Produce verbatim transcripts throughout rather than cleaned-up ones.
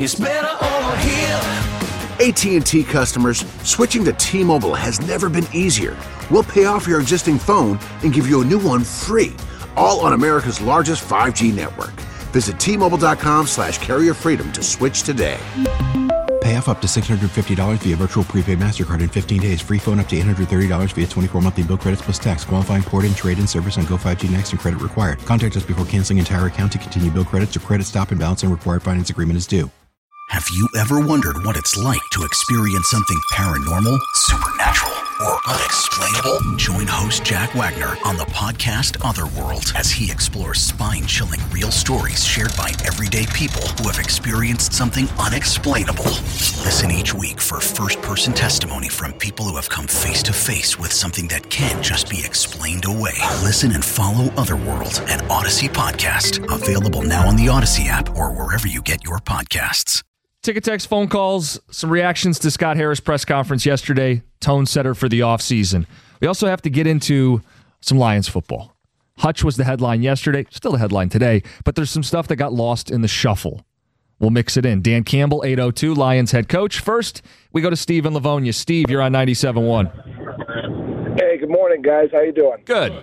It's better over here. A T and T customers, switching to T-Mobile has never been easier. We'll pay off your existing phone and give you a new one free, all on America's largest five G network. Visit T-Mobile.com slash carrier freedom to switch today. Pay off up to six hundred fifty dollars via virtual prepaid MasterCard in fifteen days. Free phone up to eight hundred thirty dollars via twenty-four monthly bill credits plus tax. Qualifying port and trade-in service on Go five G Next and credit required. Contact us before canceling entire account to continue bill credits or credit stop and balance and required finance agreement is due. Have you ever wondered what it's like to experience something paranormal, supernatural, or unexplainable? Join host Jack Wagner on the podcast Otherworld as he explores spine-chilling real stories shared by everyday people who have experienced something unexplainable. Listen each week for first-person testimony from people who have come face-to-face with something that can't just be explained away. Listen and follow Otherworld, an Odyssey podcast. Available now on the Odyssey app or wherever you get your podcasts. Ticket text phone calls, some reactions to Scott Harris press conference yesterday, tone setter for the offseason. We also have to get into some Lions football. Hutch was the headline yesterday, still the headline today, but there's some stuff that got lost in the shuffle. We'll mix it in. Dan Campbell, eight oh two, Lions head coach. First, we go to Steve in Livonia. Steve, you're on ninety-seven point one. Hey, good morning, guys. How you doing? Good.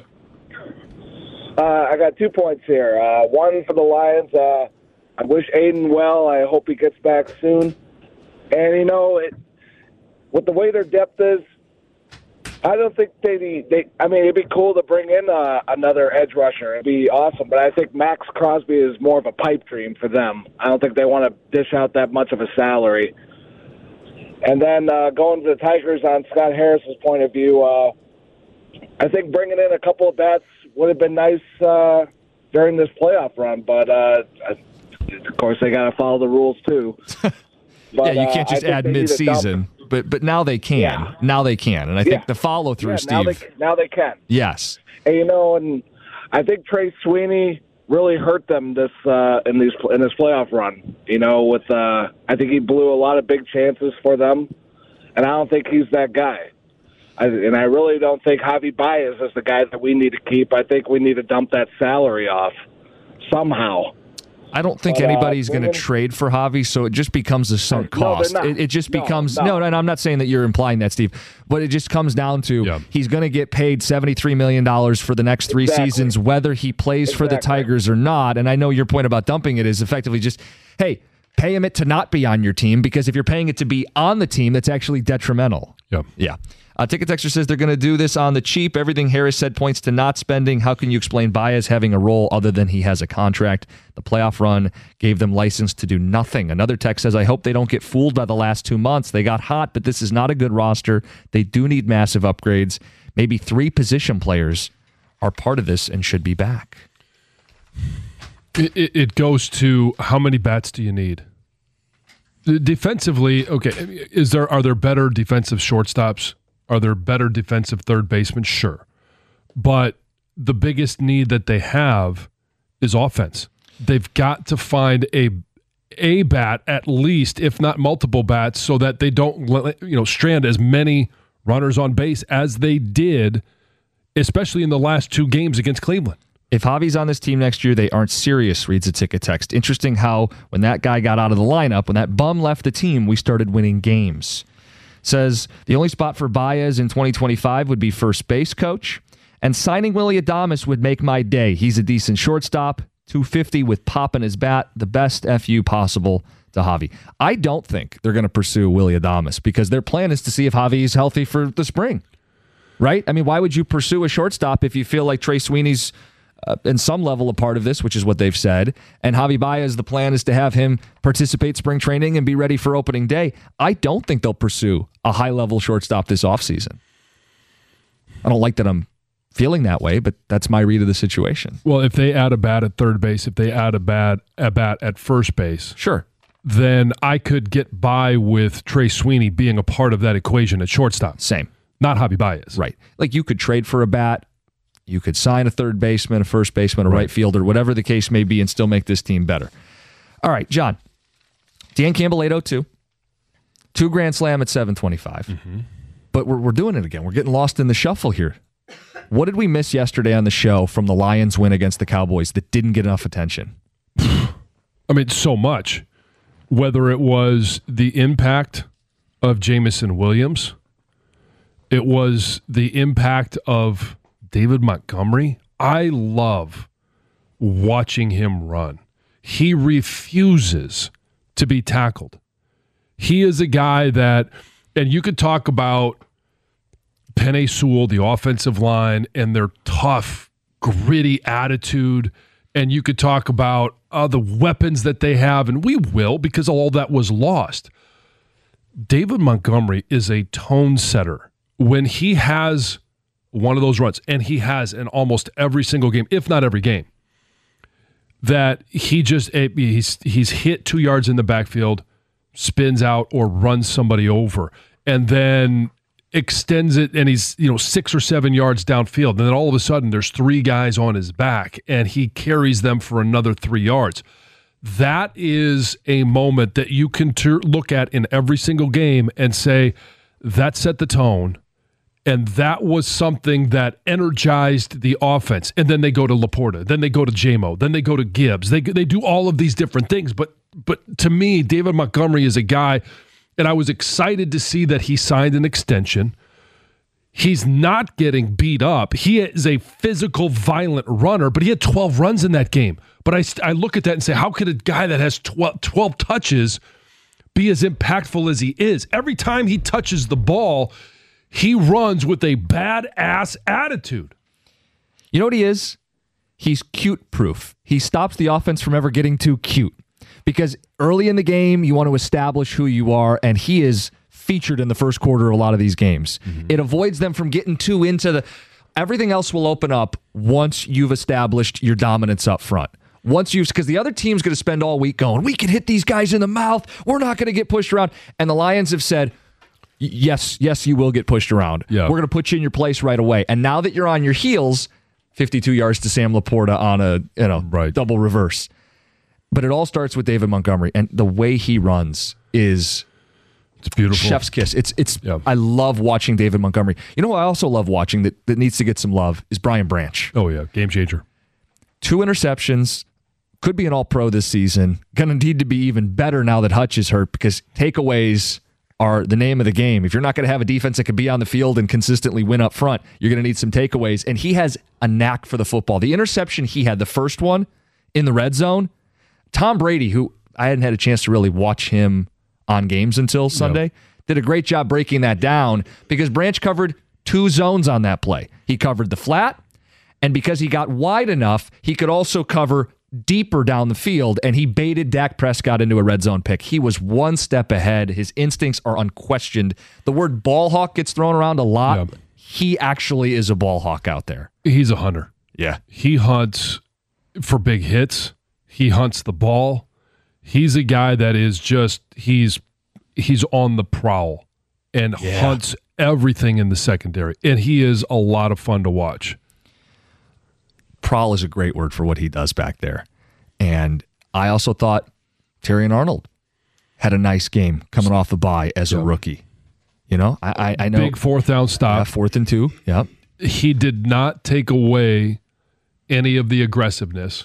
Uh, I got two points here. Uh, one for the Lions. Uh, I wish Aiden well. I hope he gets back soon. And, you know, it, with the way their depth is, I don't think they, they – I mean, it'd be cool to bring in uh, another edge rusher. It'd be awesome. But I think Max Crosby is more of a pipe dream for them. I don't think they want to dish out that much of a salary. And then uh, going to the Tigers on Scott Harris's point of view, uh, I think bringing in a couple of bats would have been nice uh, during this playoff run. But uh, – of course, they got to follow the rules, too. But, yeah, you can't just uh, add mid-season. But but now they can. Yeah. Now they can. And I think yeah. the follow-through, yeah, Steve. Now they, now they can. Yes. And, you know, and I think Trey Sweeney really hurt them this uh, in these in this playoff run. You know, with uh, I think he blew a lot of big chances for them, and I don't think he's that guy. I, and I really don't think Javi Baez is the guy that we need to keep. I think we need to dump that salary off somehow. I don't think but, anybody's uh, going to trade for Javi, so it just becomes a sunk no, cost. No, it, it just no, becomes no. no, no, no. I'm not saying that you're implying that, Steve, but it just comes down to yeah. he's going to get paid seventy-three million dollars for the next three exactly. seasons, whether he plays exactly. for the Tigers or not. And I know your point about dumping it is effectively just, hey, pay him it to not be on your team, because if you're paying it to be on the team, that's actually detrimental. Yeah. Yeah. Uh, Ticket Texter says they're going to do this on the cheap. Everything Harris said points to not spending. How can you explain Baez having a role other than he has a contract? The playoff run gave them license to do nothing. Another text says, I hope they don't get fooled by the last two months. They got hot, but this is not a good roster. They do need massive upgrades. Maybe three position players are part of this and should be back. It, it, it goes to how many bats do you need? Defensively, okay, is there are there better defensive shortstops? Are there better defensive third basemen? Sure. But the biggest need that they have is offense. They've got to find a a bat at least, if not multiple bats, so that they don't you know strand as many runners on base as they did, especially in the last two games against Cleveland. If Javi's on this team next year, they aren't serious, reads a Ticket Text. Interesting how when that guy got out of the lineup, when that bum left the team, we started winning games. Says the only spot for Baez in twenty twenty-five would be first base coach, and signing Willy Adames would make my day. He's a decent shortstop, two fifty with pop in his bat, the best F U possible to Javi. I don't think they're going to pursue Willy Adames because their plan is to see if Javi is healthy for the spring, right? I mean, why would you pursue a shortstop if you feel like Trey Sweeney's Uh, in some level a part of this, which is what they've said, and Javi Baez, the plan is to have him participate spring training and be ready for opening day? I don't think they'll pursue a high-level shortstop this offseason. I don't like that I'm feeling that way, but that's my read of the situation. Well, if they add a bat at third base, if they add a bat, a bat at first base, sure, then I could get by with Trey Sweeney being a part of that equation at shortstop. Same. Not Javi Baez. Right. Like you could trade for a bat, you could sign a third baseman, a first baseman, a right, right fielder, whatever the case may be, and still make this team better. All right, John. Dan Campbell, eight oh two. Two grand slam at seven twenty-five. Mm-hmm. But we're we're doing it again. We're getting lost in the shuffle here. What did we miss yesterday on the show from the Lions win against the Cowboys that didn't get enough attention? I mean, so much. whether it was the impact of Jameson Williams, it was the impact of David Montgomery. I love watching him run. He refuses to be tackled. He is a guy that, and you could talk about Penei Sewell, the offensive line, and their tough, gritty attitude, and you could talk about uh, the weapons that they have, and we will because all that was lost. David Montgomery is a tone setter. When he has one of those runs, and he has in almost every single game, if not every game, that he just he's he's hit two yards in the backfield, spins out or runs somebody over, and then extends it, and he's you know six or seven yards downfield, and then all of a sudden there's three guys on his back, and he carries them for another three yards. That is a moment that you can ter- look at in every single game and say, that set the tone, and that was something that energized the offense. And then they go to Laporta, then they go to J-Mo, then they go to Gibbs. They they do all of these different things. But but to me, David Montgomery is a guy, and I was excited to see that he signed an extension. He's not getting beat up. He is a physical, violent runner, but he had twelve runs in that game. But I, I look at that and say, how could a guy that has twelve, twelve touches be as impactful as he is? Every time he touches the ball, he runs with a badass attitude. You know what he is? He's cute-proof. He stops the offense from ever getting too cute. Because early in the game, you want to establish who you are, and he is featured in the first quarter of a lot of these games. Mm-hmm. It avoids them from getting too into the... Everything else will open up once you've established your dominance up front. Once you've... Because the other team's going to spend all week going, we can hit these guys in the mouth. We're not going to get pushed around. And the Lions have said... Yes, yes, you will get pushed around. Yeah. We're going to put you in your place right away. And now that you're on your heels, fifty-two yards to Sam Laporta on a you know right. double reverse. But it all starts with David Montgomery, and the way he runs is it's beautiful. Chef's kiss. It's it's. Yeah. I love watching David Montgomery. You know who I also love watching that, that needs to get some love is Brian Branch. Oh yeah, game changer. Two interceptions. Could be an all-pro this season. Going to need to be even better now that Hutch is hurt because takeaways are the name of the game. If you're not going to have a defense that can be on the field and consistently win up front, you're going to need some takeaways. And he has a knack for the football. The interception he had, the first one in the red zone, Tom Brady, who I hadn't had a chance to really watch him on games until Sunday, no. did a great job breaking that down because Branch covered two zones on that play. He covered the flat, and because he got wide enough, he could also cover deeper down the field, and he baited Dak Prescott into a red zone pick. He was one step ahead. His instincts are unquestioned. The word ball hawk gets thrown around a lot. Yeah. He actually is a ball hawk out there. He's a hunter. Yeah. He hunts for big hits. He hunts the ball. He's a guy that is just, he's he's on the prowl and yeah. hunts everything in the secondary. And he is a lot of fun to watch. Prowl is a great word for what he does back there. And I also thought Terrion Arnold had a nice game coming off the bye as yeah. a rookie. You know, I, I, I know. Big fourth down stop. Yeah, fourth and two. Yep. He did not take away any of the aggressiveness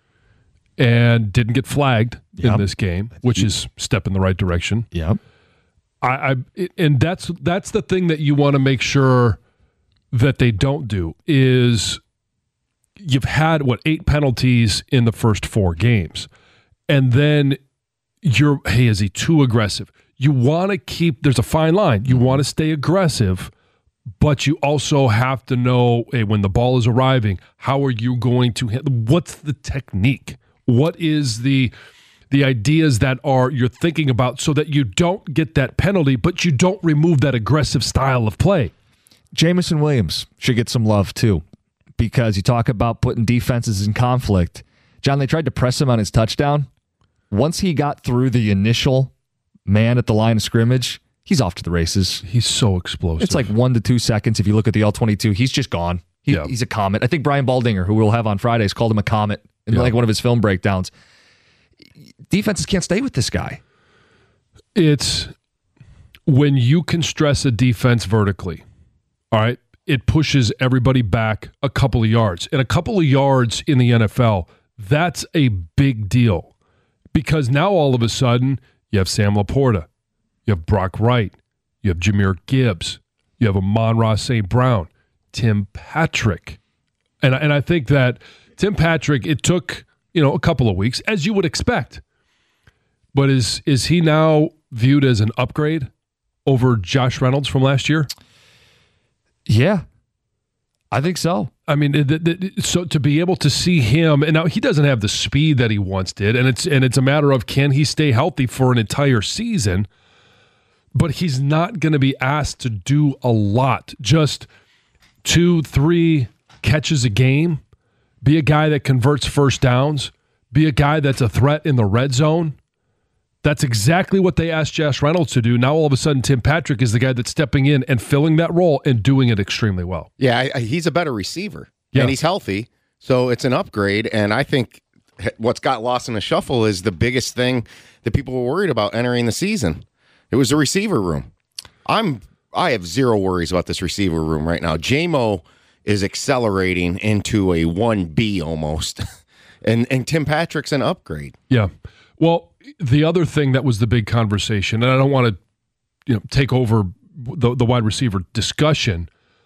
and didn't get flagged yep. in this game, which is step in the right direction. Yep. I, I and that's that's the thing that you want to make sure that they don't do is you've had, what, eight penalties in the first four games. And then you're, hey, is he too aggressive? You want to keep, there's a fine line. You want to stay aggressive, but you also have to know, hey, when the ball is arriving, how are you going to hit? What's the technique? What is the the ideas that are you're thinking about so that you don't get that penalty, but you don't remove that aggressive style of play? Jameson Williams should get some love too. Because you talk about putting defenses in conflict. John, they tried to press him on his touchdown. Once he got through the initial man at the line of scrimmage, he's off to the races. He's so explosive. It's like one to two seconds. If you look at the all twenty-two, he's just gone. He, yeah. He's a comet. I think Brian Baldinger, who we'll have on Fridays, called him a comet in yeah. like one of his film breakdowns. Defenses can't stay with this guy. It's when you can stress a defense vertically, all right, it pushes everybody back a couple of yards. And a couple of yards in the N F L, that's a big deal. Because now all of a sudden, You have Sam Laporta. You have Brock Wright. You have Jahmyr Gibbs. You have Amon-Ra Saint Brown. Tim Patrick. And, and I think that Tim Patrick, it took, you know, a couple of weeks, as you would expect. But is is he now viewed as an upgrade over Josh Reynolds from last year? Yeah, I think so. I mean, it, it, it, so to be able to see him, and now he doesn't have the speed that he once did, and it's and it's a matter of can he stay healthy for an entire season, but he's not going to be asked to do a lot. Just two, three catches a game, be a guy that converts first downs, be a guy that's a threat in the red zone. That's exactly what they asked Josh Reynolds to do. Now all of a sudden Tim Patrick is the guy that's stepping in and filling that role and doing it extremely well. Yeah, I, I, he's a better receiver, yeah. and he's healthy, so it's an upgrade. And I think what's got lost in the shuffle is the biggest thing that people were worried about entering the season. It was the receiver room. I'm I have zero worries about this receiver room right now. J-Mo is accelerating into a one B almost, and and Tim Patrick's an upgrade. Yeah. Well, the other thing that was the big conversation, and I don't want to, you know, take over the, the wide receiver discussion,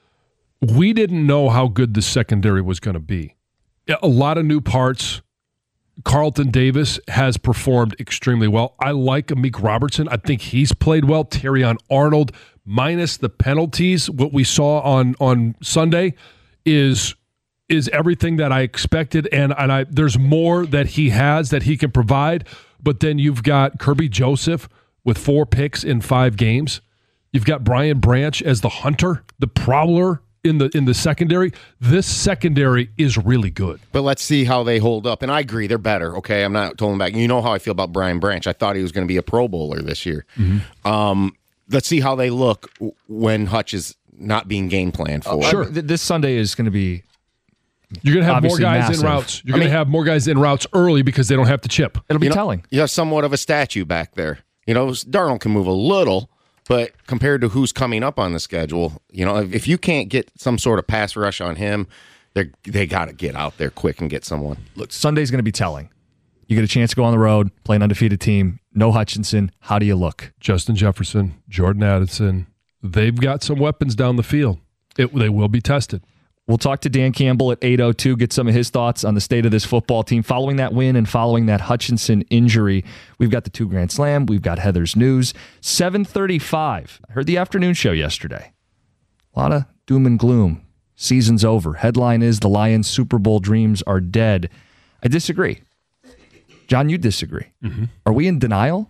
we didn't know how good the secondary was going to be. A lot of new parts. Carlton Davis has performed extremely well. I like Amik Robertson. I think he's played well. Terrion Arnold, minus the penalties, what we saw on, on Sunday is is everything that I expected, and, and I there's more that he has that he can provide. But then you've got Kirby Joseph with four picks in five games. You've got Brian Branch as the hunter, the prowler in the in the secondary. This secondary is really good. But let's see how they hold up. And I agree, they're better. Okay, I'm not totally back. You know how I feel about Brian Branch. I thought he was going to be a Pro Bowler this year. Mm-hmm. Um, let's see how they look when Hutch is not being game planned for. Uh, sure, this Sunday is going to be. You're going to have more Obviously guys massive. in routes. You're going to have more guys in routes early because they don't have to chip. It'll be you know, telling. You have somewhat of a statue back there. You know, Darnold can move a little, but compared to who's coming up on the schedule, you know, if, if you can't get some sort of pass rush on him, they they got to get out there quick and get someone. Look, Sunday's going to be telling. You get a chance to go on the road, play an undefeated team. No Hutchinson. How do you look? Justin Jefferson, Jordan Addison. They've got some weapons down the field. It, they will be tested. We'll talk to Dan Campbell at eight oh two, get some of his thoughts on the state of this football team following that win and following that Hutchinson injury. We've got the two Grand Slam. We've got Heather's News. seven thirty-five. I heard the afternoon show yesterday. A lot of doom and gloom. Season's over. Headline is the Lions' Super Bowl dreams are dead. I disagree. John, you disagree. Mm-hmm. Are we in denial?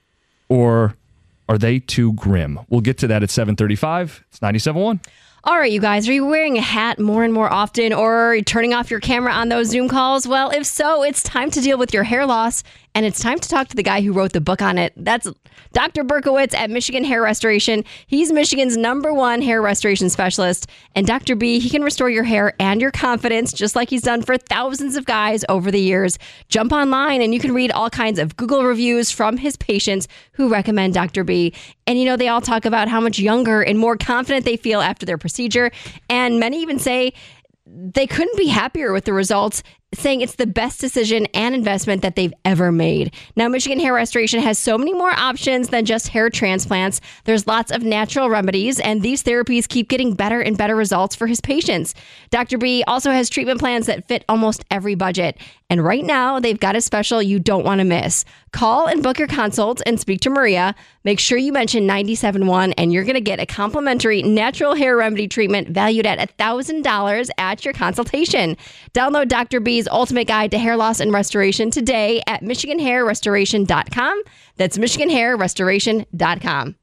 Or are they too grim? We'll get to that at seven thirty-five. It's ninety-seven point one. All right, you guys, are you wearing a hat more and more often, or are you turning off your camera on those Zoom calls? Well, if so, it's time to deal with your hair loss, and it's time to talk to the guy who wrote the book on it. That's Doctor Berkowitz at Michigan Hair Restoration. He's Michigan's number one hair restoration specialist, and Doctor B, he can restore your hair and your confidence, just like he's done for thousands of guys over the years. Jump online, and you can read all kinds of Google reviews from his patients who recommend Doctor B. And, you know, they all talk about how much younger and more confident they feel after their procedure. And many even say they couldn't be happier with the results, saying it's the best decision and investment that they've ever made. Now, Michigan Hair Restoration has so many more options than just hair transplants. There's lots of natural remedies, and these therapies keep getting better and better results for his patients. Doctor B also has treatment plans that fit almost every budget. And right now, they've got a special you don't want to miss. Call and book your consult and speak to Maria. Make sure you mention ninety-seven point one, and you're going to get a complimentary natural hair remedy treatment valued at one thousand dollars at your consultation. Download Doctor B's Ultimate Guide to Hair Loss and Restoration today at michigan hair restoration dot com. That's michigan hair restoration dot com.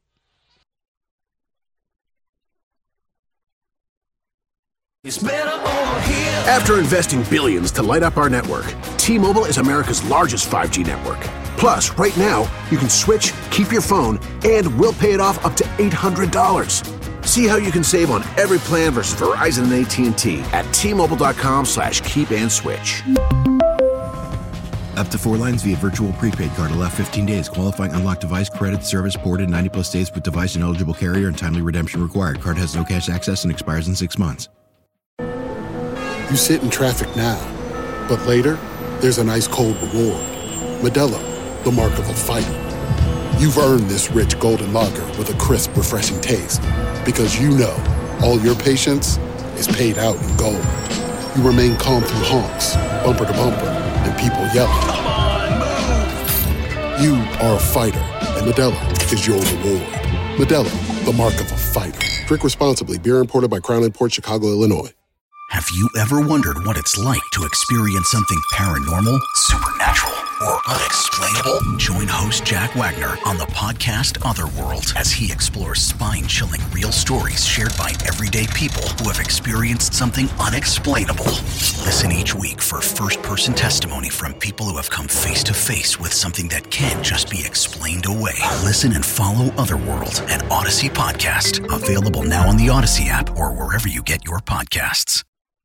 After investing billions to light up our network, T-Mobile is America's largest five G network. Plus, right now, you can switch, keep your phone, and we'll pay it off up to eight hundred dollars. See how you can save on every plan versus Verizon and A T and T at T-Mobile.com slash keep and switch. Up to four lines via virtual prepaid card. Allow fifteen days. Qualifying unlocked device credit service ported ninety plus days with device and eligible carrier and timely redemption required. Card has no cash access and expires in six months. You sit in traffic now, but later, there's an ice cold reward. Modelo, the mark of a fighter. you've earned this rich golden lager with a crisp, refreshing taste. Because you know, all your patience is paid out in gold. You remain calm through honks, bumper to bumper, and people yelling. Come on, move! You are a fighter, and Modelo is your reward. Modelo, the mark of a fighter. Drink responsibly. Beer imported by Crown Imports, Chicago, Illinois. Have you ever wondered what it's like to experience something paranormal, supernatural, or unexplainable? Join host Jack Wagner on the podcast Otherworld as he explores spine-chilling real stories shared by everyday people who have experienced something unexplainable. Listen each week for first-person testimony from people who have come face-to-face with something that can't just be explained away. Listen and follow Otherworld, an Odyssey podcast, available now on the Odyssey app or wherever you get your podcasts.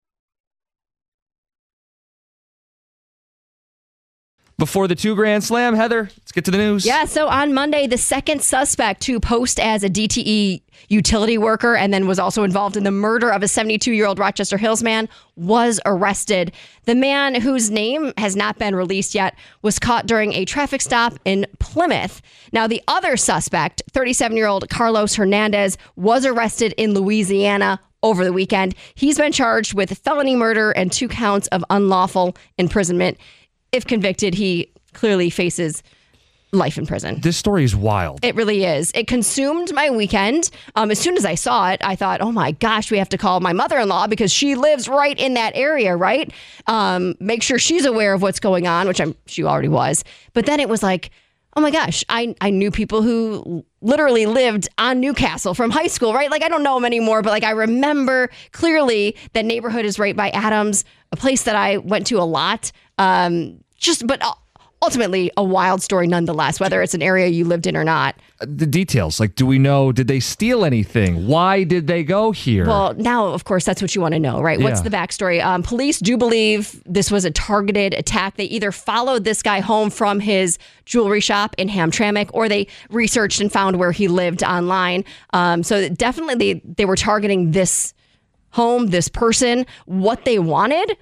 Before the two Grand Slam, Heather, let's get to the news. Yeah, so on Monday, the second suspect to post as a D T E utility worker and then was also involved in the murder of a seventy-two-year-old Rochester Hills man was arrested. The man, whose name has not been released yet, was caught during a traffic stop in Plymouth. Now, the other suspect, thirty-seven-year-old Carlos Hernandez, was arrested in Louisiana over the weekend. He's been charged with felony murder and two counts of unlawful imprisonment. If convicted, he clearly faces life in prison. This story is wild. It really is. It consumed my weekend. Um, as soon as I saw it, I thought, oh my gosh, we have to call my mother-in-law because she lives right in that area, right? Um, make sure she's aware of what's going on, which I'm she already was. But then it was like, oh my gosh, I, I knew people who literally lived on Newcastle from high school, right? Like, I don't know them anymore, but like I remember clearly that neighborhood is right by Adams, a place that I went to a lot. Um, just, but ultimately a wild story nonetheless, whether it's an area you lived in or not. The details, like, do we know, did they steal anything? Why did they go here? Well, now, of course, that's what you want to know, right? What's Yeah. the backstory? Um, police do believe this was a targeted attack. They either followed this guy home from his jewelry shop in Hamtramck, or they researched and found where he lived online. Um, so definitely they, they were targeting this home, this person. What they wanted,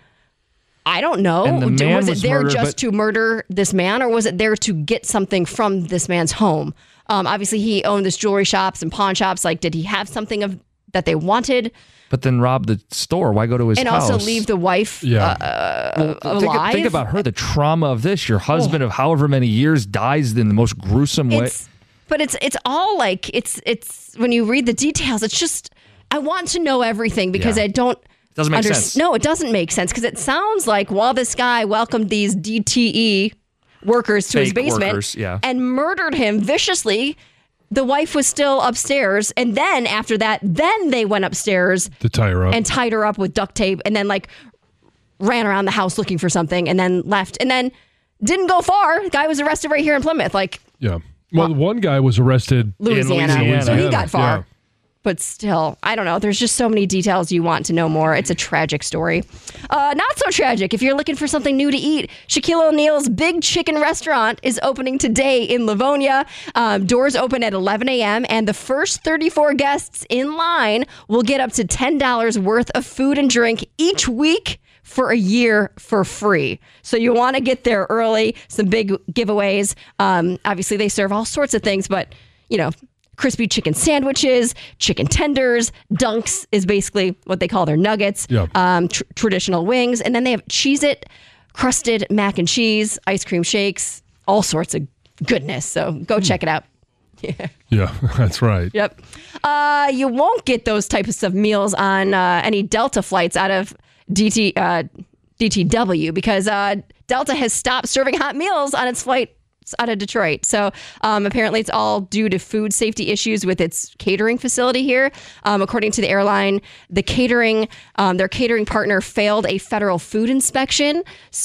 I don't know. And the Did- man was it was there murdered, just but- to murder this man, or was it there to get something from this man's home? Um, obviously, he owned this jewelry shops and pawn shops. Like, did he have something of that they wanted? But then rob the store. Why go to his And house? also leave the wife Yeah. uh, Well, think, alive? think about her, the trauma of this. Your husband of however many years dies in the most gruesome way. It's, but it's it's all like it's it's when you read the details, it's just I want to know everything because Yeah. I don't. Doesn't make under- sense. No, it doesn't make sense because it sounds like while this guy welcomed these D T E workers to his Fake basement workers, yeah. and murdered him viciously, the wife was still upstairs. And then after that, then they went upstairs To tie her up. and tied her up with duct tape and then like ran around the house looking for something and then left and then didn't go far. The guy was arrested right here in Plymouth, like yeah. Well, the one guy was arrested. Louisiana. Louisiana. So he got far. Yeah. But still, I don't know. There's just so many details you want to know more. It's a tragic story. Uh, not so tragic. If you're looking for something new to eat, Shaquille O'Neal's Big Chicken Restaurant is opening today in Livonia. Um, doors open at eleven a.m. and the first thirty-four guests in line will get up to ten dollars worth of food and drink each week for a year for free. So you want to get there early. Some big giveaways. Um, obviously, they serve all sorts of things, but, you know, crispy chicken sandwiches, chicken tenders, dunks is basically what they call their nuggets, Yeah. um, tr- traditional wings. And then they have Cheez-It, crusted mac and cheese, ice cream shakes, all sorts of goodness. So go check it out. Yeah. Yeah, that's right. Yep. Uh, you won't get those types of meals on uh, any Delta flights out of D T, uh, D T W because uh, Delta has stopped serving hot meals on its flight out of Detroit. So um, apparently it's all due to food safety issues with its catering facility here. Um, according to the airline, the catering, um, their catering partner failed a federal food inspection.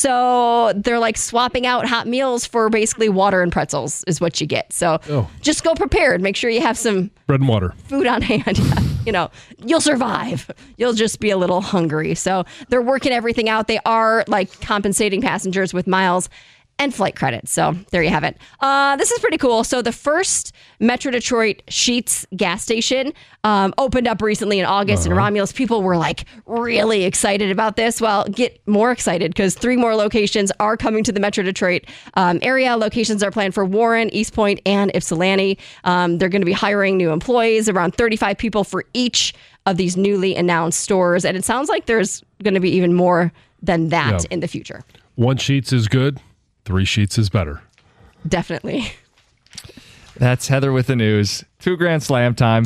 So they're like swapping out hot meals for basically water and pretzels is what you get. So Oh. just go prepared. Make sure you have some Bread and water. food on hand. Yeah. You know, you'll survive. You'll just be a little hungry. So they're working everything out. They are like compensating passengers with miles and flight credits. So there you have it. Uh, this is pretty cool. So the first Metro Detroit Sheetz gas station um, opened up recently in August, uh-huh. and Romulus people were like really excited about this. Well, get more excited because three more locations are coming to the Metro Detroit um, area. Locations are planned for Warren, East Point, and Ypsilanti. Um, they're going to be hiring new employees, around thirty-five people for each of these newly announced stores. And it sounds like there's going to be even more than that yeah. in the future. One Sheetz is good. Three Sheetz is better. Definitely. That's Heather with the news. Two Grand Slam time.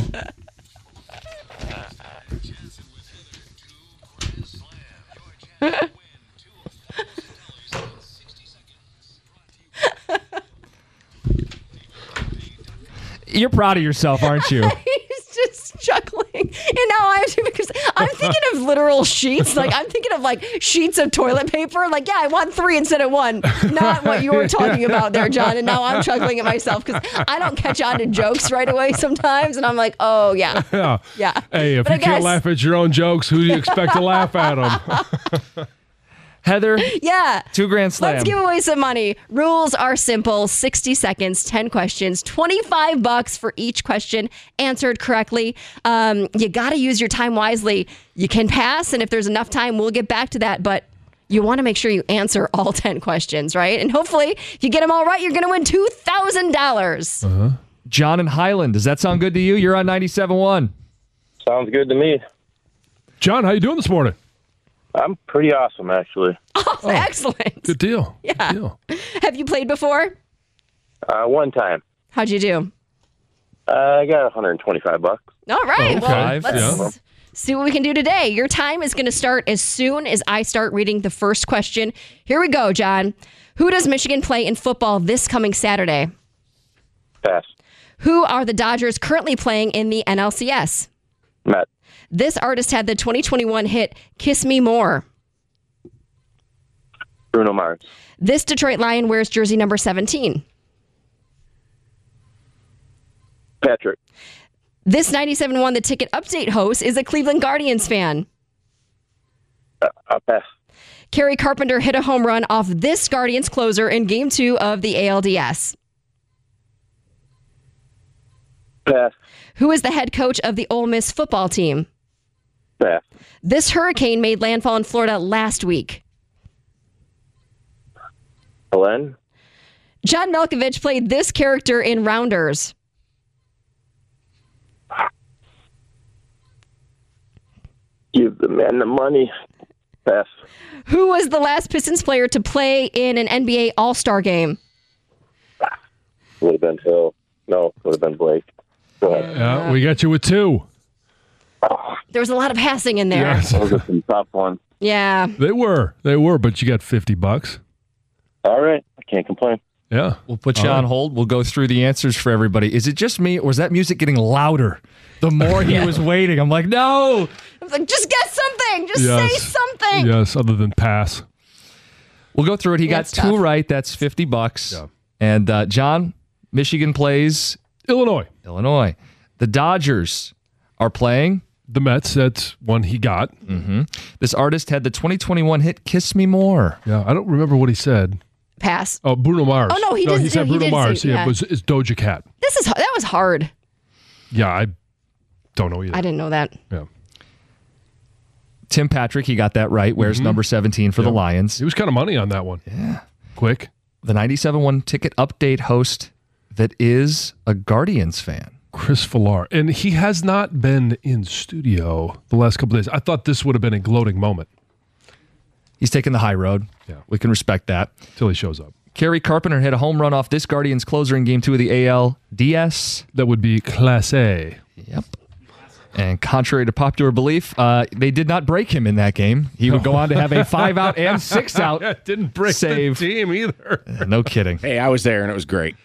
You're proud of yourself, aren't you? He's just chuckling. And now I'm because I'm thinking of literal sheets. Like I'm thinking of like sheets of toilet paper. Like, yeah, I want three instead of one. Not what you were talking about there, John. And now I'm chuckling at myself because I don't catch on to jokes right away sometimes. And I'm like, oh, yeah. Yeah. Yeah. Hey, if but you guess, can't laugh at your own jokes, who do you expect to laugh at them? Heather, yeah, two Grand Slam. Let's give away some money. Rules are simple. sixty seconds, ten questions, twenty-five bucks for each question answered correctly. Um, you got to use your time wisely. You can pass, and if there's enough time, we'll get back to that. But you want to make sure you answer all ten questions, right? And hopefully, if you get them all right, you're going to win two thousand dollars. Uh-huh. John in Highland, does that sound good to you? You're on ninety-seven point one. Sounds good to me. John, how you doing this morning? I'm pretty awesome, actually. Oh, oh excellent. Good deal. Yeah. Good deal. Have you played before? Uh, one time. How'd you do? Uh, I got one hundred twenty-five bucks. All right. Okay. Well, let's yeah. see what we can do today. Your time is going to start as soon as I start reading the first question. Here we go, John. Who does Michigan play in football this coming Saturday? Pass. Who are the Dodgers currently playing in the N L C S? Met. This artist had the twenty twenty-one hit Kiss Me More. Bruno Mars. This Detroit Lion wears jersey number seventeen. Patrick. This ninety-seven point one The Ticket Update host is a Cleveland Guardians fan. Uh, uh, pass. Kerry Carpenter hit a home run off this Guardians closer in Game two of the A L D S. Pass. Who is the head coach of the Ole Miss football team? Pass. This hurricane made landfall in Florida last week. Helene. John Malkovich played this character in Rounders. Give the man the money. Pass. Who was the last Pistons player to play in an N B A All-Star game? Would have been Phil. No, would have been Blake. Go ahead. Yeah, we got you with two. There was a lot of passing in there. Yes. Those are some tough ones. Yeah. They were. They were, but you got fifty bucks. All right. I can't complain. Yeah. We'll put you All on right. hold. We'll go through the answers for everybody. Is it just me, or is that music getting louder the more he was waiting? I'm like, no. I was like, just get something. Just Yes. say something. Yes, other than pass. We'll go through it. He got Good two stuff. right. That's fifty bucks. Yeah. And uh, John, Michigan plays Illinois. Illinois. The Dodgers are playing. The Mets, that's one he got. Mm-hmm. This artist had the twenty twenty-one hit Kiss Me More. Yeah, I don't remember what he said. Pass. Oh, Bruno Mars. Oh, no, he no, did he said do- he Bruno did Mars. say- yeah, yeah. it was it's Doja Cat. This is that was hard. Yeah, I don't know either. I didn't know that. Yeah. Tim Patrick, he got that right. Wears Mhm. number seventeen for Yeah. the Lions. He was kind of money on that one. Yeah. Quick. The ninety-seven point one Ticket Update host that is a Guardians fan. Chris Villar. And he has not been in studio the last couple days. I thought this would have been a gloating moment. He's taking the high road. Yeah. We can respect that. Till he shows up. Kerry Carpenter hit a home run off this Guardians closer in game two of the A L D S. That would be Class A. Yep. And contrary to popular belief, uh, they did not break him in that game. He would go on to have a five out and six out Yeah, didn't break save. the team either. Uh, No kidding. Hey, I was there and it was great.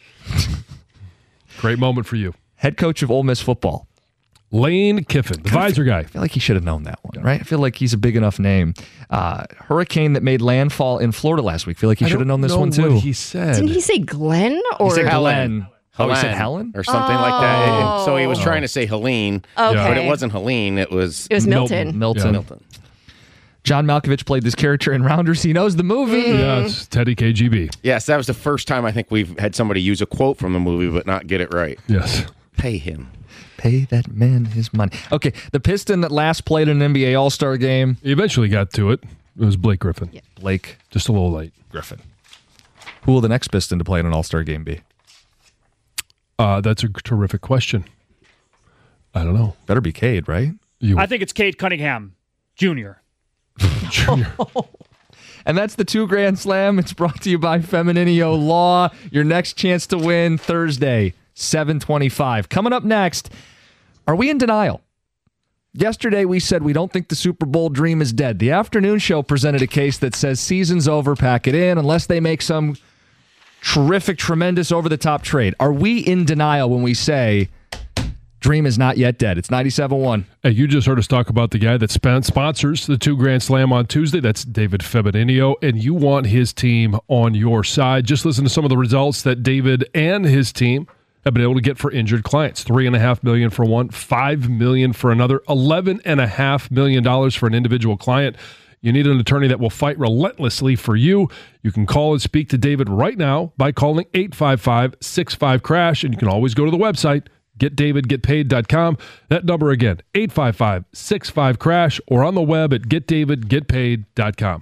Great moment for you. Head coach of Ole Miss football. Lane Kiffin, the visor guy. I feel like he should have known that one, right? I feel like he's a big enough name. Uh, hurricane that made landfall in Florida last week. I feel like he I should have don't known this know one too. What he said. Didn't he say Glenn or He said Helen. Glenn. Oh, he said Helen? Or something like that. Oh. So he was trying to say Helene, Okay. but it wasn't Helene. It was It was Milton. Milton. Milton. John Malkovich played this character in Rounders. He knows the movie. Yes, Teddy K G B. Yes, that was the first time I think we've had somebody use a quote from the movie but not get it right. Yes. Pay him. Pay that man his money. Okay, the Piston that last played an N B A All-Star game. He eventually got to it. It was Blake Griffin. Yeah. Blake. Just a little late. Griffin. Who will the next Piston to play in an All-Star game be? Uh, that's a terrific question. I don't know. Better be Cade, right? You. I think it's Cade Cunningham, Junior Junior. And that's the two Grand Slam. It's brought to you by Femininio Law. Your next chance to win Thursday, seven twenty-five. Coming up next, are we in denial? Yesterday we said we don't think the Super Bowl dream is dead. The afternoon show presented a case that says season's over, pack it in, unless they make some terrific, tremendous, over-the-top trade. Are we in denial when we say dream is not yet dead? It's ninety-seven one. Hey, you just heard us talk about the guy that sponsors the two Grand Slam on Tuesday. That's David Fabinio, and you want his team on your side. Just listen to some of the results that David and his team have been able to get for injured clients. Three and a half million for one, five million for another, eleven and a half million dollars for an individual client. You need an attorney that will fight relentlessly for you. You can call and speak to David right now by calling eight five five, six five, crash, and you can always go to the website, get david get paid dot com. That number again, eight five five, six five, crash, or on the web at get david get paid dot com.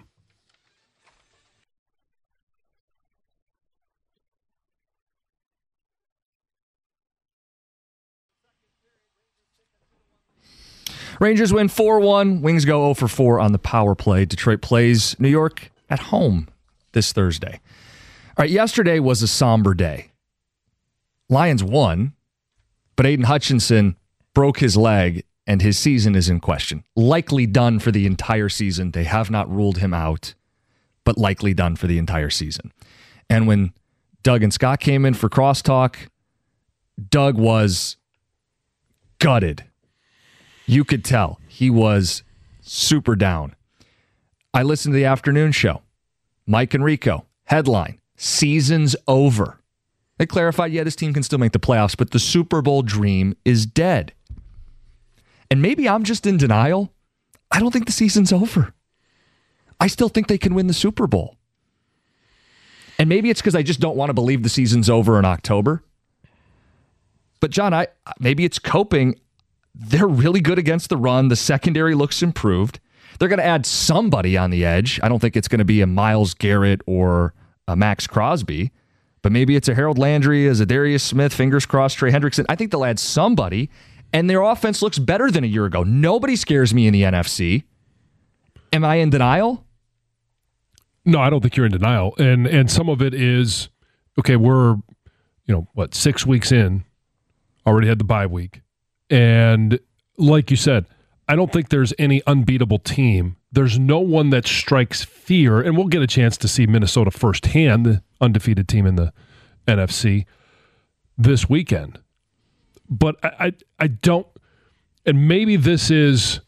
Rangers win four one. Wings go zero for four on the power play. Detroit plays New York at home this Thursday. All right, yesterday was a somber day. Lions won, but Aiden Hutchinson broke his leg, and his season is in question. Likely done for the entire season. They have not ruled him out, but likely done for the entire season. And when Doug and Scott came in for crosstalk, Doug was gutted. You could tell he was super down. I listened to the afternoon show. Mike and Rico, headline, season's over. They clarified, yeah, this team can still make the playoffs, but the Super Bowl dream is dead. And maybe I'm just in denial. I don't think the season's over. I still think they can win the Super Bowl. And maybe it's because I just don't want to believe the season's over in October. But John, I maybe it's coping. They're really good against the run. The secondary looks improved. They're going to add somebody on the edge. I don't think it's going to be a Myles Garrett or a Max Crosby, but maybe it's a Harold Landry, as a Darius Smith, fingers crossed, Trey Hendrickson. I think they'll add somebody, and their offense looks better than a year ago. Nobody scares me in the N F C. Am I in denial? No, I don't think you're in denial. And and some of it is, okay, we're, you know, what, six weeks in, already had the bye week. And like you said, I don't think there's any unbeatable team. There's no one that strikes fear, and we'll get a chance to see Minnesota firsthand, the undefeated team in the N F C, this weekend. But I, I, I don't, and maybe this is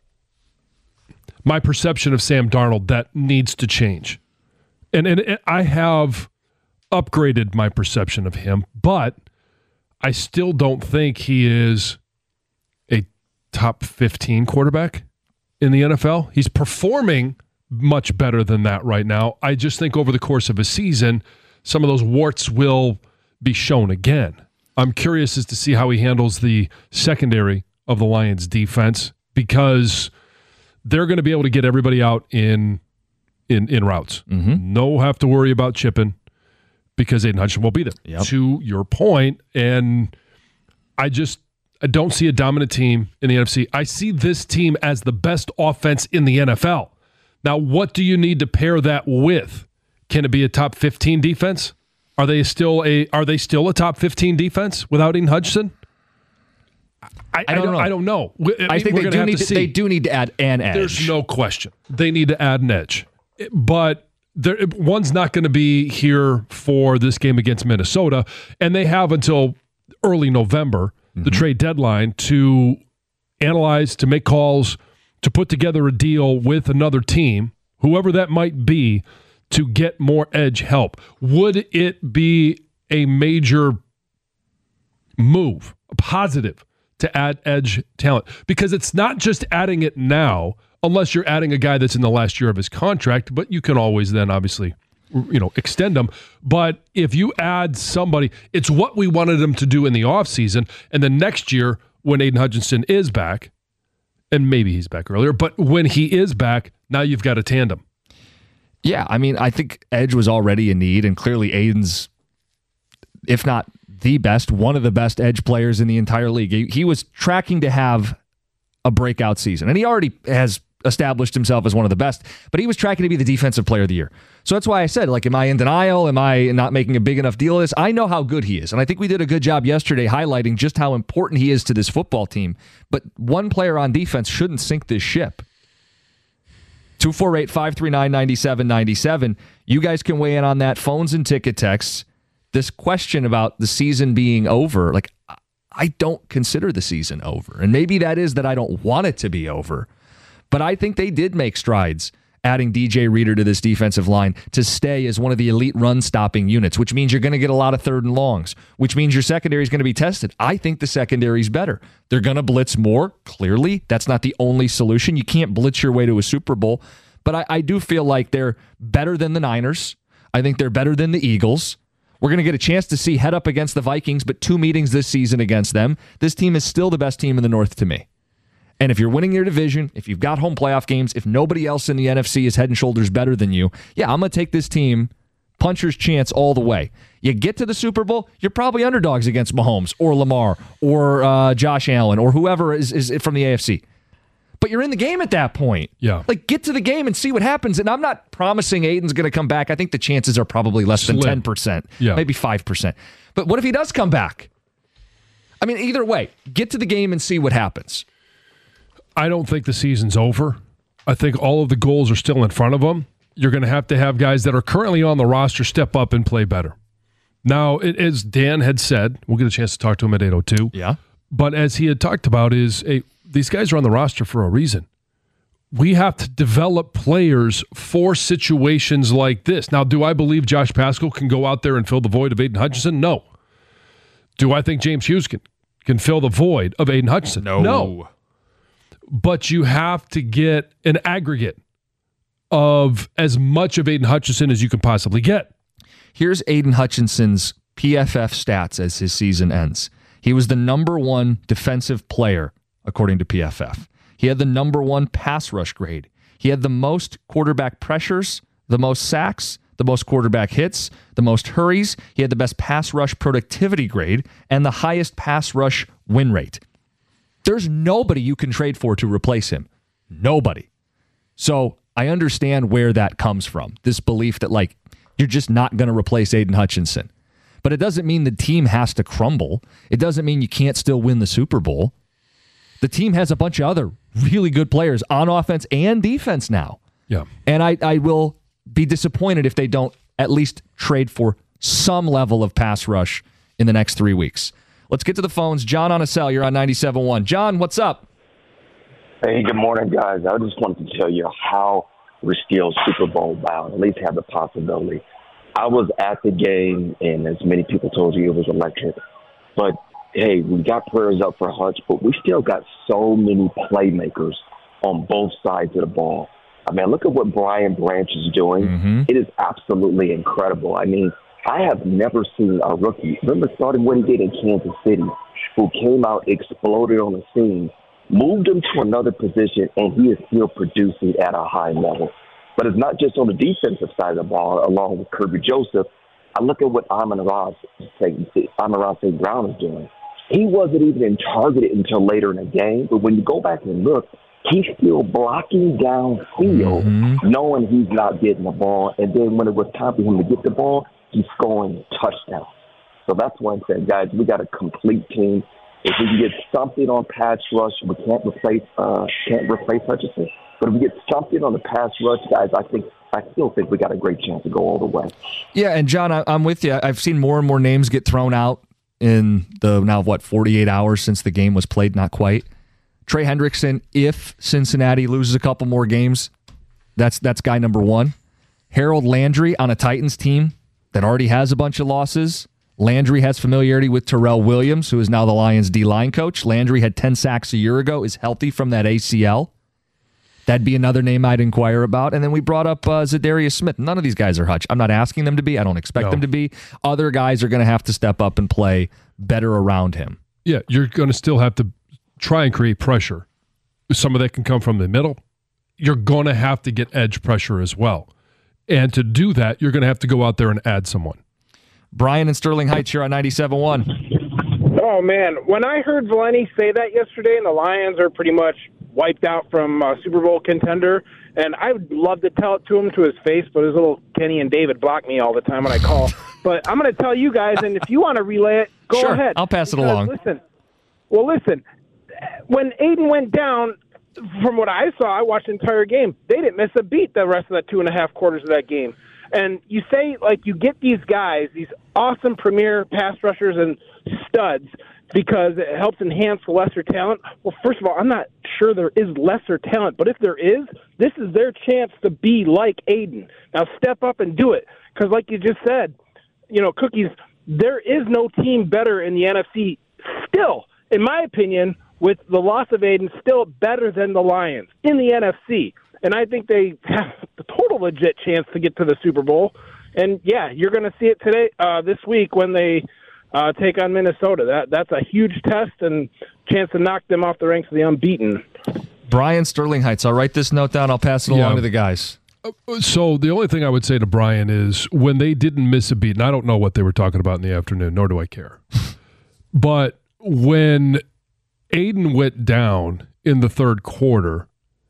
my perception of Sam Darnold that needs to change. And, and I have upgraded my perception of him, but I still don't think he is a top fifteen quarterback in the N F L. He's performing much better than that right now. I just think over the course of a season, some of those warts will be shown again. I'm curious as to see how he handles the secondary of the Lions defense, because they're going to be able to get everybody out in in, in routes. Mm-hmm. No have to worry about chipping, because Aiden Hutchinson won't be there. Yep. To your point, and I just I don't see a dominant team in the N F C. I see this team as the best offense in the N F L. Now, what do you need to pair that with? Can it be a top fifteen defense? Are they still a Are they still a top fifteen defense without Aiden Hutchinson? I, I don't know. I don't know. I, I think they do need to, they do need to add an edge. There's no question. They need to add an edge. But there, one's not going to be here for this game against Minnesota, and they have until early November, mm-hmm. the trade deadline, to analyze, to make calls, to put together a deal with another team, whoever that might be, to get more edge help. Would it be a major move, a positive, to add edge talent? Because it's not just adding it now. unless you're adding a guy that's in the last year of his contract, but you can always then obviously, you know, extend them. But if you add somebody, it's what we wanted them to do in the offseason. And then next year, when Aiden Hutchinson is back, and maybe he's back earlier, but when he is back, now you've got a tandem. Yeah, I mean, I think edge was already in need, and clearly Aiden's, if not the best, one of the best edge players in the entire league. He, he was tracking to have a breakout season, and he already has established himself as one of the best, but he was tracking to be the defensive player of the year. So that's why I said, like, am I in denial? Am I not making a big enough deal of this? I know how good he is, and I think we did a good job yesterday highlighting just how important he is to this football team, but one player on defense shouldn't sink this ship. two four eight, five three nine, nine seven nine seven. You guys can weigh in on that. Phones and ticket texts. This question about the season being over, like, I don't consider the season over. And maybe that is that I don't want it to be over. But I think they did make strides adding D J Reader to this defensive line to stay as one of the elite run-stopping units, which means you're going to get a lot of third and longs, which means your secondary is going to be tested. I think the secondary is better. They're going to blitz more, clearly. That's not the only solution. You can't blitz your way to a Super Bowl. But I, I do feel like they're better than the Niners. I think they're better than the Eagles. We're going to get a chance to see head up against the Vikings, but two meetings this season against them. This team is still the best team in the North to me. And if you're winning your division, if you've got home playoff games, if nobody else in the N F C is head and shoulders better than you, yeah, I'm going to take this team puncher's chance all the way. You get to the Super Bowl, you're probably underdogs against Mahomes or Lamar or uh, Josh Allen or whoever is, is from the A F C. But you're in the game at that point. Yeah. Like, get to the game and see what happens. And I'm not promising Aiden's going to come back. I think the chances are probably less Slim. than ten percent, yeah. maybe five percent. But what if he does come back? I mean, either way, get to the game and see what happens. I don't think the season's over. I think all of the goals are still in front of them. You're going to have to have guys that are currently on the roster step up and play better. Now, it, as Dan had said, we'll get a chance to talk to him at eight oh two. Yeah. But as he had talked about is, a, these guys are on the roster for a reason. We have to develop players for situations like this. Now, do I believe Josh Paschal can go out there and fill the void of Aiden Hutchinson? No. Do I think James Hughes can, can fill the void of Aiden Hutchinson? No. No. But you have to get an aggregate of as much of Aiden Hutchinson as you can possibly get. Here's Aiden Hutchinson's P F F stats as his season ends. He was the number one defensive player, according to P F F. He had the number one pass rush grade. He had the most quarterback pressures, the most sacks, the most quarterback hits, the most hurries. He had the best pass rush productivity grade and the highest pass rush win rate. There's nobody you can trade for to replace him. Nobody. So I understand where that comes from, this belief that, like, you're just not going to replace Aiden Hutchinson. But it doesn't mean the team has to crumble. It doesn't mean you can't still win the Super Bowl. The team has a bunch of other really good players on offense and defense now. Yeah. And I, I will be disappointed if they don't at least trade for some level of pass rush in the next three weeks. Let's get to the phones. John on a cell. You're on ninety-seven point one. John, what's up? Hey, good morning, guys. I just wanted to tell you how we're still Super Bowl bound, at least have the possibility. I was at the game, and as many people told you, it was electric. But, hey, we got prayers up for Hutch, but we still got so many playmakers on both sides of the ball. I mean, look at what Brian Branch is doing. Mm-hmm. It is absolutely incredible. I mean, I have never seen a rookie, remember starting what he did in Kansas City, who came out, exploded on the scene, moved him to another position, and he is still producing at a high level. But it's not just on the defensive side of the ball, along with Kirby Joseph. I look at what Amon-Ra Saint Brown is doing. He wasn't even targeted until later in the game, but when you go back and look, he's still blocking downfield, Mm-hmm. knowing he's not getting the ball. And then when it was time for him to get the ball, he's scoring touchdowns. So that's why I said, guys, we got a complete team. If we can get something on pass rush, we can't replace uh, can't replace Hutchinson. But if we get something on the pass rush, guys, I think I still think we got a great chance to go all the way. Yeah, and John, I, I'm with you. I've seen more and more names get thrown out in the now, what, forty-eight hours since the game was played? Not quite. Trey Hendrickson, if Cincinnati loses a couple more games, that's that's guy number one. Harold Landry on a Titans team that already has a bunch of losses. Landry has familiarity with Terrell Williams, who is now the Lions' D-line coach. Landry had ten sacks a year ago, is healthy from that A C L. That'd be another name I'd inquire about. And then we brought up uh, Zadarius Smith. None of these guys are Hutch. I'm not asking them to be. I don't expect No. them to be. Other guys are going to have to step up and play better around him. Yeah, you're going to still have to try and create pressure. Some of that can come from the middle. You're going to have to get edge pressure as well. And to do that, you're going to have to go out there and add someone. Brian and Sterling Heights here on ninety-seven point one. Oh, man. When I heard Valenti say that yesterday, and the Lions are pretty much wiped out from uh, Super Bowl contender, and I would love to tell it to him to his face, but his little Kenny and David block me all the time when I call. But I'm going to tell you guys, and if you want to relay it, go Sure, ahead. I'll pass it Because, along. Listen, well, listen, when Aiden went down, from what I saw, I watched the entire game. They didn't miss a beat the rest of the two and a half quarters of that game. And you say, like, you get these guys, these awesome premier pass rushers and studs, because it helps enhance the lesser talent. Well, first of all, I'm not sure there is lesser talent, but if there is, this is their chance to be like Aiden. Now step up and do it, because like you just said, you know, Cookies, there is no team better in the N F C still, in my opinion, with the loss of Aiden, still better than the Lions in the N F C. And I think they have the total legit chance to get to the Super Bowl. And, yeah, you're going to see it today, uh, this week when they uh, take on Minnesota. That That's a huge test and chance to knock them off the ranks of the unbeaten. Brian, Sterling Heights. I'll write this note down. I'll pass it Yeah. along to the guys. So the only thing I would say to Brian is when they didn't miss a beat, and I don't know what they were talking about in the afternoon, nor do I care. But when Aiden went down in the third quarter,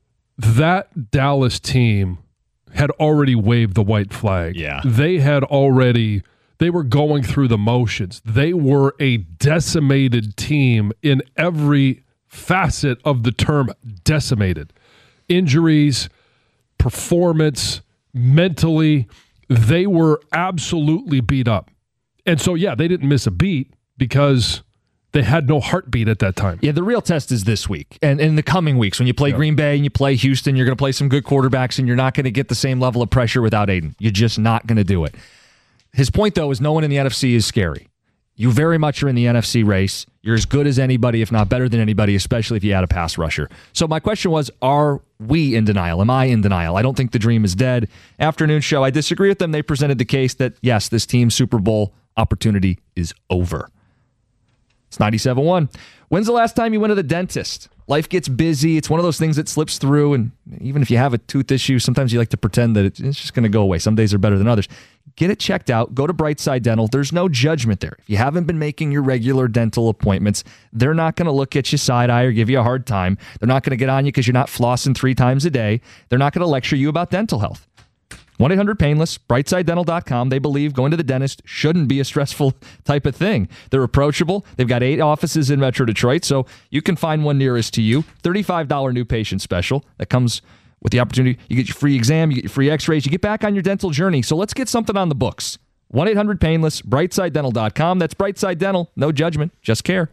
that Dallas team had already waved the white flag. Yeah. They had already, they were going through the motions. They were a decimated team in every facet of the term decimated. Injuries, performance, mentally, they were absolutely beat up. And so, yeah, they didn't miss a beat because they had no heartbeat at that time. Yeah, the real test is this week and in the coming weeks. When you play Yeah. Green Bay and you play Houston, you're going to play some good quarterbacks, and you're not going to get the same level of pressure without Aiden. You're just not going to do it. His point, though, is no one in the N F C is scary. You very much are in the N F C race. You're as good as anybody, if not better than anybody, especially if you add a pass rusher. So my question was, are we in denial? Am I in denial? I don't think the dream is dead. Afternoon show, I disagree with them. They presented the case that, yes, this team's Super Bowl opportunity is over. It's ninety-seven point one. When's the last time you went to the dentist? Life gets busy. It's one of those things that slips through, and even if you have a tooth issue, sometimes you like to pretend that it's just going to go away. Some days are better than others. Get it checked out. Go to Brightside Dental. There's no judgment there. If you haven't been making your regular dental appointments, they're not going to look at you side-eye or give you a hard time. They're not going to get on you because you're not flossing three times a day. They're not going to lecture you about dental health. one eight hundred painless, brightside dental dot com. They believe going to the dentist shouldn't be a stressful type of thing. They're approachable. They've got eight offices in Metro Detroit, so you can find one nearest to you. thirty-five dollars new patient special that comes with the opportunity. You get your free exam, you get your free x-rays, you get back on your dental journey. So let's get something on the books. one eight hundred painless, brightside dental dot com. That's Brightside Dental. No judgment, just care.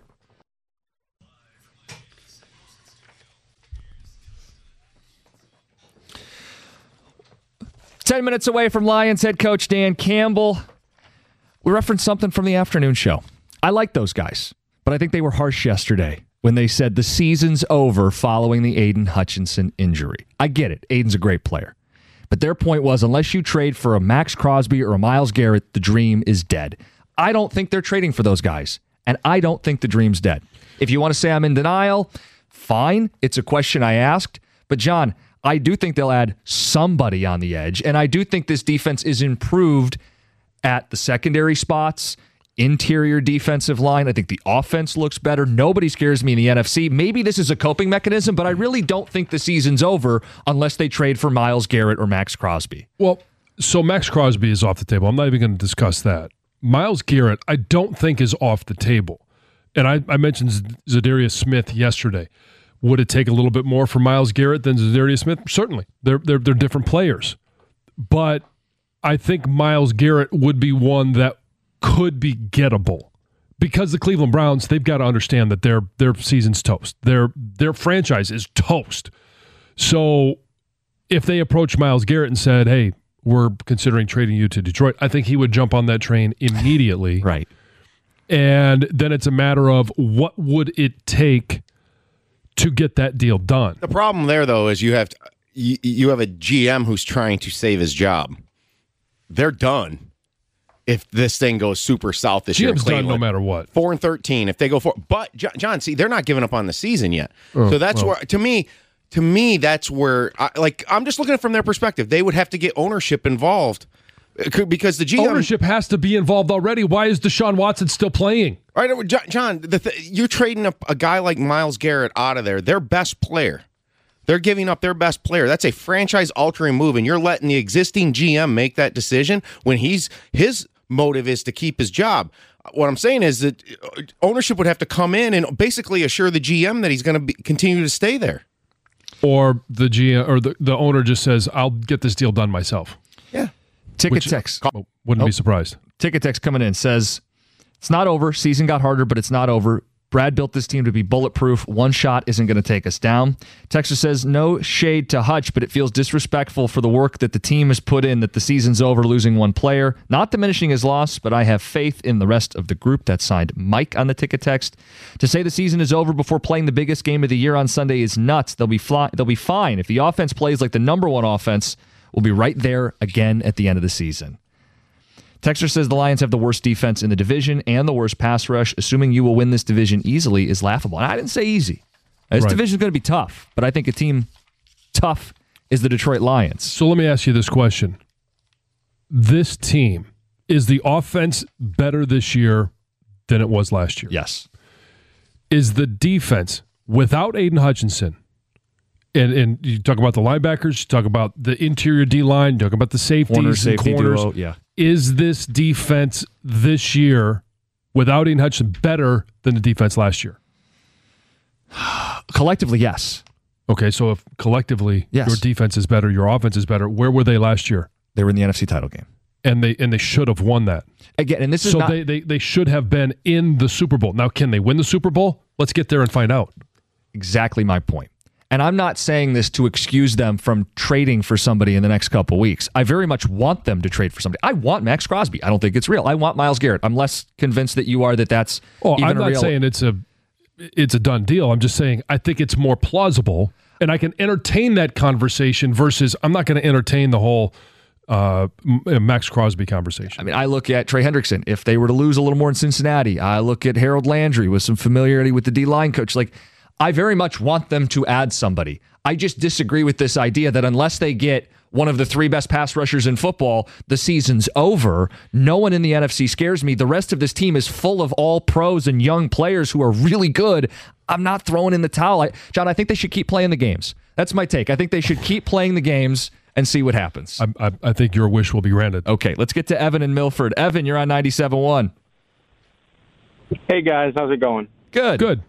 Ten minutes away from Lions head coach Dan Campbell. We referenced something from the afternoon show. I like those guys, but I think they were harsh yesterday when they said the season's over following the Aiden Hutchinson injury. I get it. Aiden's a great player. But their point was, unless you trade for a Max Crosby or a Myles Garrett, the dream is dead. I don't think they're trading for those guys, and I don't think the dream's dead. If you want to say I'm in denial, fine. It's a question I asked. But, John, I do think they'll add somebody on the edge, and I do think this defense is improved at the secondary spots, interior defensive line. I think the offense looks better. Nobody scares me in the N F C. Maybe this is a coping mechanism, but I really don't think the season's over unless they trade for Myles Garrett or Max Crosby. Well, so Max Crosby is off the table. I'm not even going to discuss that. Myles Garrett, I don't think is off the table. And I, I mentioned Zadarius Smith yesterday. Would it take a little bit more for Myles Garrett than Zadarius Smith? Certainly. They're, they're, they're different players. But I think Myles Garrett would be one that could be gettable because the Cleveland Browns, they've got to understand that their their season's toast. Their their franchise is toast. So if they approach Myles Garrett and said, hey, we're considering trading you to Detroit, I think he would jump on that train immediately. Right. And then it's a matter of what would it take to get that deal done. The problem there, though, is you have to, you, you have a G M who's trying to save his job. They're done if this thing goes super south this G M's year. done no matter what. Four and thirteen if they go for. But John, see, they're not giving up on the season yet. Oh, so that's well. where, to me, to me, that's where, I, like, I'm just looking at it from their perspective. They would have to get ownership involved because the G M ownership has to be involved already. Why is Deshaun Watson still playing? All right, John, the th- you're trading a, a guy like Myles Garrett out of there, their best player. They're giving up their best player. That's a franchise-altering move, and you're letting the existing G M make that decision when he's his motive is to keep his job. What I'm saying is that ownership would have to come in and basically assure the G M that he's going to continue to stay there. Or the G M or the, the owner just says, "I'll get this deal done myself." Yeah. Ticket Which, text. oh, wouldn't oh. be surprised. Ticket text coming in says, it's not over. Season got harder, but it's not over. Brad built this team to be bulletproof. One shot isn't going to take us down. Texas says, no shade to Hutch, but it feels disrespectful for the work that the team has put in that the season's over losing one player. Not diminishing his loss, but I have faith in the rest of the group. That signed Mike on the ticket text. To say the season is over before playing the biggest game of the year on Sunday is nuts. They'll be fly- they'll be fine. If the offense plays like the number one offense, we'll be right there again at the end of the season. Texter says the Lions have the worst defense in the division and the worst pass rush. Assuming you will win this division easily is laughable. And I didn't say easy. This Right. division is going to be tough, but I think a team tough is the Detroit Lions. So let me ask you this question. This team, is the offense better this year than it was last year? Yes. Is the defense, without Aiden Hutchinson, and, and you talk about the linebackers, you talk about the interior D-line, you talk about the safeties Corner, and safety corners. duo, yeah. Is this defense this year, without Aiden Hutchinson, better than the defense last year? Collectively, yes. Okay, so if collectively Yes. your defense is better, your offense is better, where were they last year? They were in the N F C title game. And they and they should have won that. Again, and this is so not... they, they they should have been in the Super Bowl. Now, can they win the Super Bowl? Let's get there and find out. Exactly my point. And I'm not saying this to excuse them from trading for somebody in the next couple weeks. I very much want them to trade for somebody. I want Max Crosby. I don't think it's real. I want Myles Garrett. I'm less convinced that you are that that's Oh, even I'm a not real... saying it's a it's a done deal. I'm just saying I think it's more plausible, and I can entertain that conversation versus I'm not going to entertain the whole uh, Max Crosby conversation. I mean, I look at Trey Hendrickson. If they were to lose a little more in Cincinnati, I look at Harold Landry with some familiarity with the D-line coach. Like, I very much want them to add somebody. I just disagree with this idea that unless they get one of the three best pass rushers in football, the season's over. No one in the N F C scares me. The rest of this team is full of all pros and young players who are really good. I'm not throwing in the towel. I, John, I think they should keep playing the games. That's my take. I think they should keep playing the games and see what happens. I, I, I think your wish will be granted. Okay, let's get to Evan in Milford. Evan, you're on ninety-seven point one. Hey, guys. How's it going? Good. Good.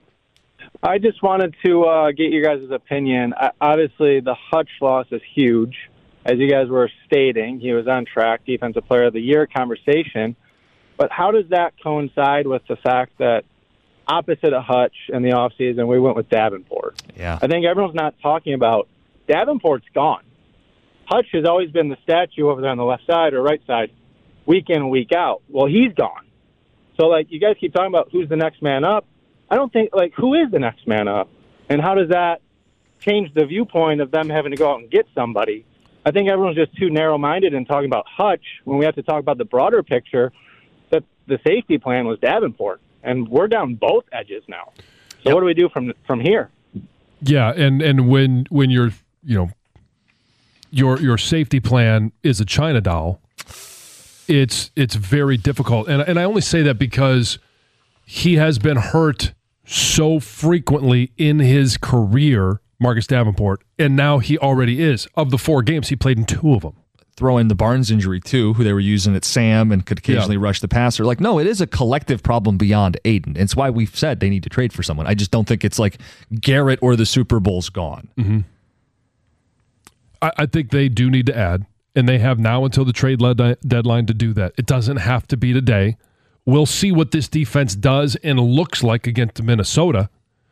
I just wanted to uh, get your guys' opinion. I, obviously, the Hutch loss is huge. As you guys were stating, he was on track, Defensive Player of the Year conversation. But how does that coincide with the fact that opposite of Hutch in the offseason, we went with Davenport? Yeah. I think everyone's not talking about Davenport's gone. Hutch has always been the statue over there on the left side or right side, week in, week out. Well, he's gone. So, like, you guys keep talking about who's the next man up. I don't think, like, who is the next man up? And how does that change the viewpoint of them having to go out and get somebody? I think everyone's just too narrow-minded in talking about Hutch when we have to talk about the broader picture that the safety plan was Davenport. And we're down both edges now. So yep. What do we do from from here? Yeah, and, and when when you're, you know, your your safety plan is a China doll, it's it's very difficult. And and I only say that because he has been hurt so frequently in his career, Marcus Davenport, and now he already is. Of the four games, he played in two of them. Throw in the Barnes injury, too, who they were using at Sam and could occasionally yeah. rush the passer. Like, no, it is a collective problem beyond Aiden. It's why we've said they need to trade for someone. I just don't think it's like Garrett or the Super Bowl's gone. Mm-hmm. I, I think they do need to add, and they have now until the trade le- deadline to do that. It doesn't have to be today. We'll see what this defense does and looks like against Minnesota.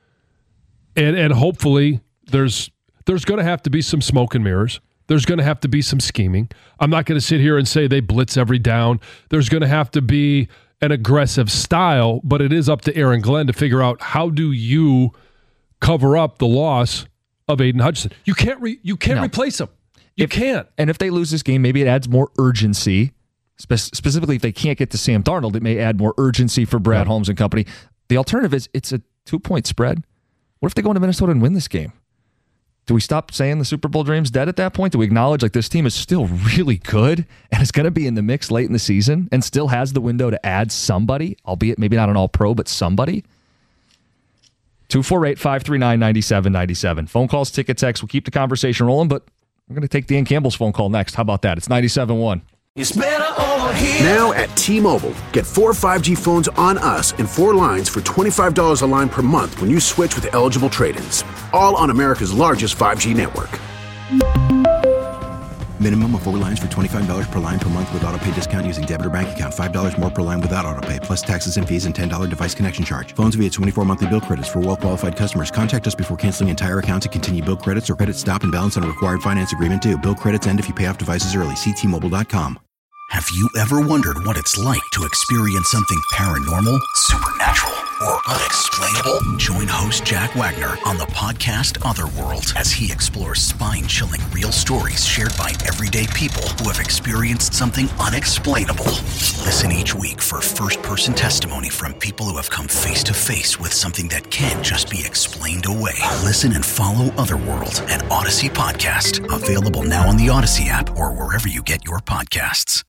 And and hopefully there's there's going to have to be some smoke and mirrors. There's going to have to be some scheming. I'm not going to sit here and say they blitz every down. There's going to have to be an aggressive style, but it is up to Aaron Glenn to figure out how do you cover up the loss of Aiden Hutchinson. You can't re, you can't No. replace him. You If- can't. And if they lose this game, maybe it adds more urgency. Spe- specifically, if they can't get to Sam Darnold, it may add more urgency for Brad Yeah. Holmes and company. The alternative is it's a two-point spread. What if they go into Minnesota and win this game? Do we stop saying the Super Bowl dream's dead at that point? Do we acknowledge like this team is still really good and is going to be in the mix late in the season and still has the window to add somebody, albeit maybe not an all-pro, but somebody? two four eight, five three nine, nine seven nine seven. Phone calls, ticket text. We'll keep the conversation rolling, but we're going to take Dan Campbell's phone call next. How about that? It's ninety-seven point one. It's better over here. Now at T-Mobile, get four five G phones on us and four lines for twenty-five dollars a line per month when you switch with eligible trade-ins. All on America's largest five G network. Minimum of four lines for twenty-five dollars per line per month with autopay discount using debit or bank account. five dollars more per line without autopay, plus taxes and fees and ten dollars device connection charge. Phones via twenty-four monthly bill credits for well-qualified customers. Contact us before canceling entire account to continue bill credits or credit stop and balance on a required finance agreement due. Bill credits end if you pay off devices early. See T Mobile dot com. Have you ever wondered what it's like to experience something paranormal, supernatural, or unexplainable? Join host Jack Wagner on the podcast Otherworld as he explores spine-chilling real stories shared by everyday people who have experienced something unexplainable. Listen each week for first-person testimony from people who have come face-to-face with something that can't just be explained away. Listen and follow Otherworld, an Odyssey podcast, available now on the Odyssey app or wherever you get your podcasts.